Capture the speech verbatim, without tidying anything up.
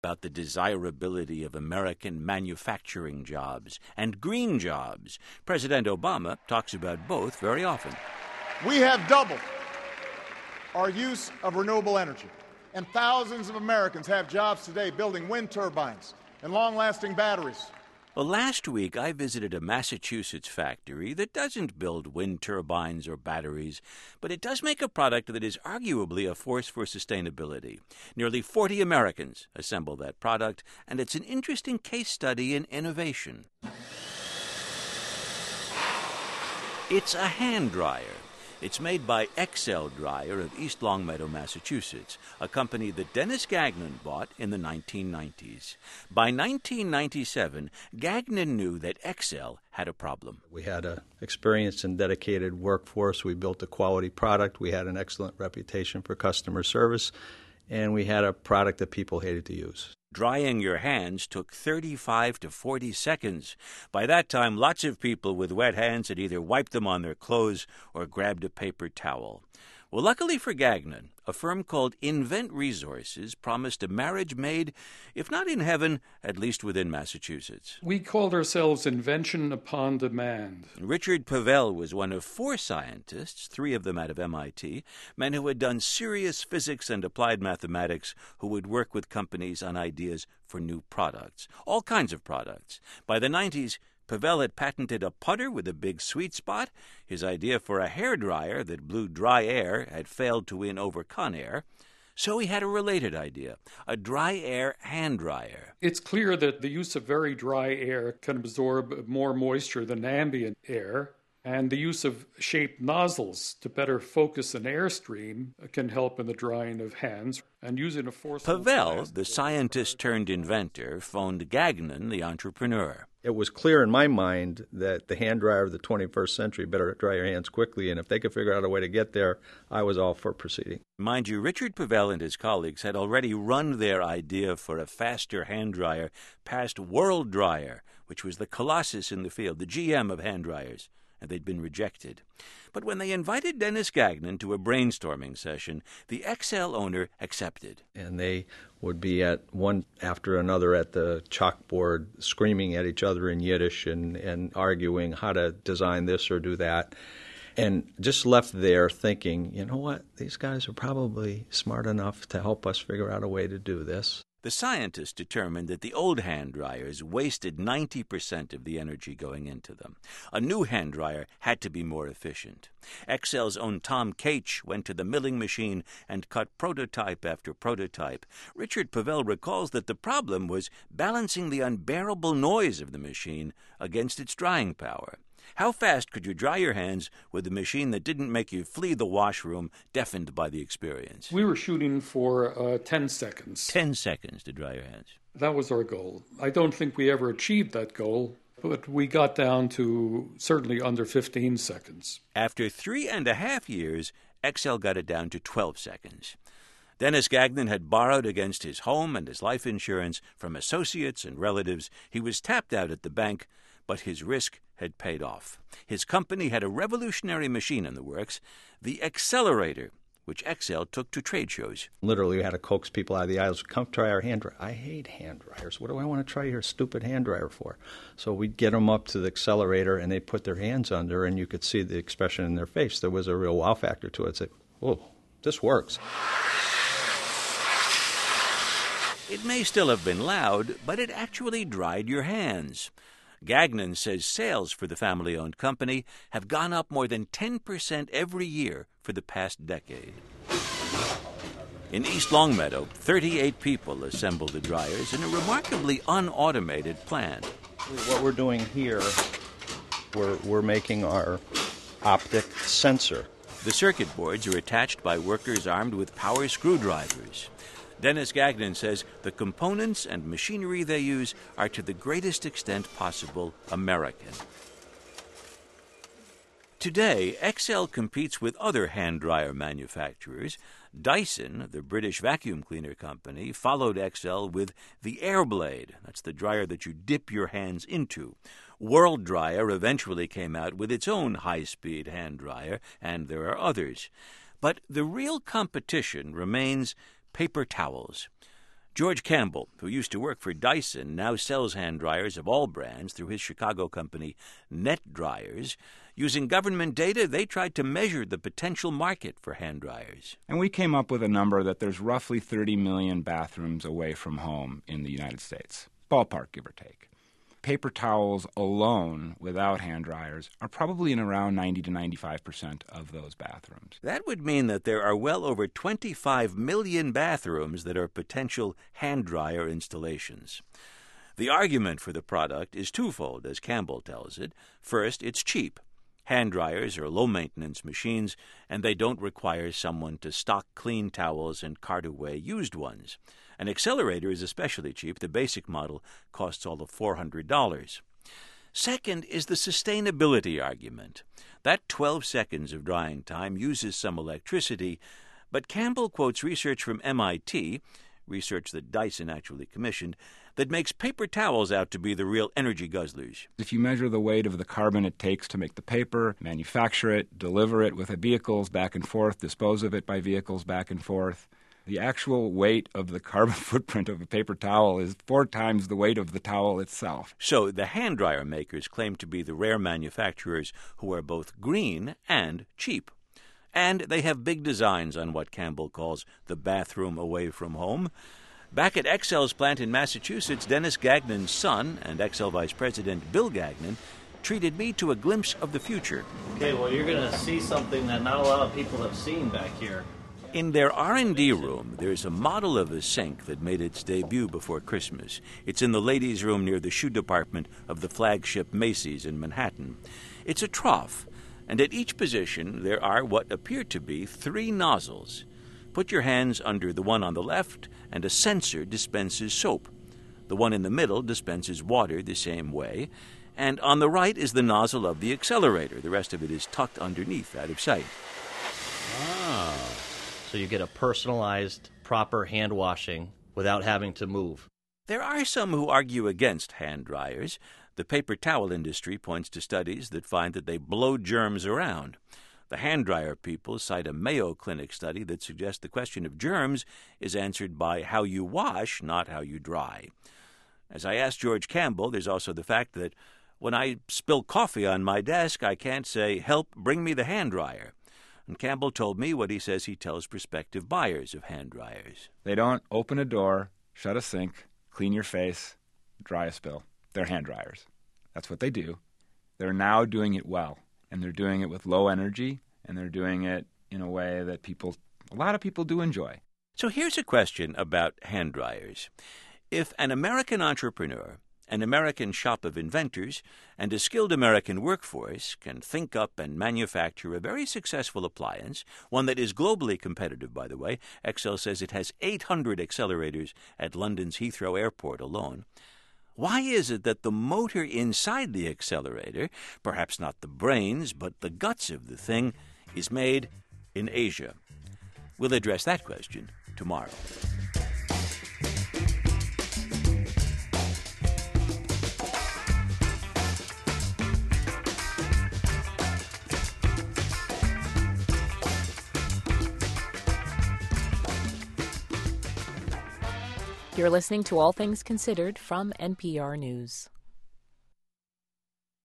about the desirability of American manufacturing jobs and green jobs. President Obama talks about both very often. We have doubled our use of renewable energy, and thousands of Americans have jobs today building wind turbines and long-lasting batteries. Well, last week I visited a Massachusetts factory that doesn't build wind turbines or batteries, but it does make a product that is arguably a force for sustainability. Nearly forty Americans assemble that product, and it's an interesting case study in innovation. It's a hand dryer. It's made by Excel Dryer of East Longmeadow, Massachusetts, a company that Dennis Gagnon bought in the nineteen nineties. By nineteen ninety-seven, Gagnon knew that Excel had a problem. We had an experienced and dedicated workforce. We built a quality product. We had an excellent reputation for customer service, and we had a product that people hated to use. Drying your hands took thirty-five to forty seconds. By that time, lots of people with wet hands had either wiped them on their clothes or grabbed a paper towel. Well, luckily for Gagnon, a firm called Invent Resources promised a marriage made, if not in heaven, at least within Massachusetts. We called ourselves Invention Upon Demand. Richard Pavel was one of four scientists, three of them out of M I T, men who had done serious physics and applied mathematics, who would work with companies on ideas for new products, all kinds of products. By the nineties, Pavel had patented a putter with a big sweet spot. His idea for a hairdryer that blew dry air had failed to win over Conair. So he had a related idea, a dry air hand dryer. It's clear that the use of very dry air can absorb more moisture than ambient air, and the use of shaped nozzles to better focus an airstream can help in the drying of hands. And using a forcible Pavel, the scientist turned inventor, phoned Gagnon, the entrepreneur. It was clear in my mind that the hand dryer of the twenty-first century better dry your hands quickly, and if they could figure out a way to get there, I was all for proceeding. Mind you, Richard Pavel and his colleagues had already run their idea for a faster hand dryer past World Dryer, which was the colossus in the field, the G M of hand dryers, and they'd been rejected. But when they invited Dennis Gagnon to a brainstorming session, the Excel owner accepted. And they would be at one after another at the chalkboard screaming at each other in Yiddish and, and arguing how to design this or do that. And just left there thinking, you know what, these guys are probably smart enough to help us figure out a way to do this. The scientists determined that the old hand dryers wasted ninety percent of the energy going into them. A new hand dryer had to be more efficient. Excel's own Tom Caich went to the milling machine and cut prototype after prototype. Richard Pavel recalls that the problem was balancing the unbearable noise of the machine against its drying power. How fast could you dry your hands with a machine that didn't make you flee the washroom, deafened by the experience? We were shooting for uh, ten seconds. Ten seconds to dry your hands. That was our goal. I don't think we ever achieved that goal, but we got down to certainly under fifteen seconds. After three and a half years, Excel got it down to twelve seconds. Dennis Gagnon had borrowed against his home and his life insurance from associates and relatives. He was tapped out at the bank, but his risk had paid off. His company had a revolutionary machine in the works, the Accelerator, which Excel took to trade shows. Literally, we had to coax people out of the aisles. Come try our hand dryer. I hate hand dryers. What do I want to try your stupid hand dryer for? So we'd get them up to the Accelerator, and they'd put their hands under, and you could see the expression in their face. There was a real wow factor to it. It's like, oh, this works. It may still have been loud, but it actually dried your hands. Gagnon says sales for the family-owned company have gone up more than ten percent every year for the past decade. In East Longmeadow, thirty-eight people assemble the dryers in a remarkably unautomated plant. What we're doing here, we're, we're making our optic sensor. The circuit boards are attached by workers armed with power screwdrivers. Dennis Gagnon says the components and machinery they use are to the greatest extent possible American. Today, Excel competes with other hand dryer manufacturers. Dyson, the British vacuum cleaner company, followed Excel with the Airblade. That's the dryer that you dip your hands into. World Dryer eventually came out with its own high-speed hand dryer, and there are others. But the real competition remains paper towels. George Campbell, who used to work for Dyson, now sells hand dryers of all brands through his Chicago company Net Dryers. Using government data, they tried to measure the potential market for hand dryers. And we came up with a number that there's roughly thirty million bathrooms away from home in the United States, ballpark, give or take. Paper towels alone, without hand dryers, are probably in around ninety to ninety-five percent of those bathrooms. That would mean that there are well over twenty-five million bathrooms that are potential hand dryer installations. The argument for the product is twofold, as Campbell tells it. First, it's cheap. Hand dryers are low-maintenance machines, and they don't require someone to stock clean towels and cart away used ones. An accelerator is especially cheap. The basic model costs all of four hundred dollars. Second is the sustainability argument. That twelve seconds of drying time uses some electricity, but Campbell quotes research from M I T, research that Dyson actually commissioned, that makes paper towels out to be the real energy guzzlers. If you measure the weight of the carbon it takes to make the paper, manufacture it, deliver it with vehicles back and forth, dispose of it by vehicles back and forth, the actual weight of the carbon footprint of a paper towel is four times the weight of the towel itself. So the hand dryer makers claim to be the rare manufacturers who are both green and cheap. And they have big designs on what Campbell calls the bathroom away from home. Back at Excel's plant in Massachusetts, Dennis Gagnon's son and Excel Vice President Bill Gagnon treated me to a glimpse of the future. Okay, well, you're going to see something that not a lot of people have seen back here. In their R and D room, there's a model of a sink that made its debut before Christmas. It's in the ladies' room near the shoe department of the flagship Macy's in Manhattan. It's a trough, and at each position there are what appear to be three nozzles. Put your hands under the one on the left, and a sensor dispenses soap. The one in the middle dispenses water the same way, and on the right is the nozzle of the accelerator. The rest of it is tucked underneath, out of sight. Ah. So you get a personalized, proper hand washing without having to move. There are some who argue against hand dryers. The paper towel industry points to studies that find that they blow germs around. The hand dryer people cite a Mayo Clinic study that suggests the question of germs is answered by how you wash, not how you dry. As I asked George Campbell, there's also the fact that when I spill coffee on my desk, I can't say, "Help, bring me the hand dryer." And Campbell told me what he says he tells prospective buyers of hand dryers. They don't open a door, shut a sink, clean your face, dry a spill. They're hand dryers. That's what they do. They're now doing it well, and they're doing it with low energy, and they're doing it in a way that people, a lot of people do enjoy. So here's a question about hand dryers. If an American entrepreneur, an American shop of inventors, and a skilled American workforce can think up and manufacture a very successful appliance, one that is globally competitive, by the way. Excel says it has eight hundred accelerators at London's Heathrow Airport alone. Why is it that the motor inside the accelerator, perhaps not the brains, but the guts of the thing, is made in Asia? We'll address that question tomorrow. You're listening to All Things Considered from N P R News.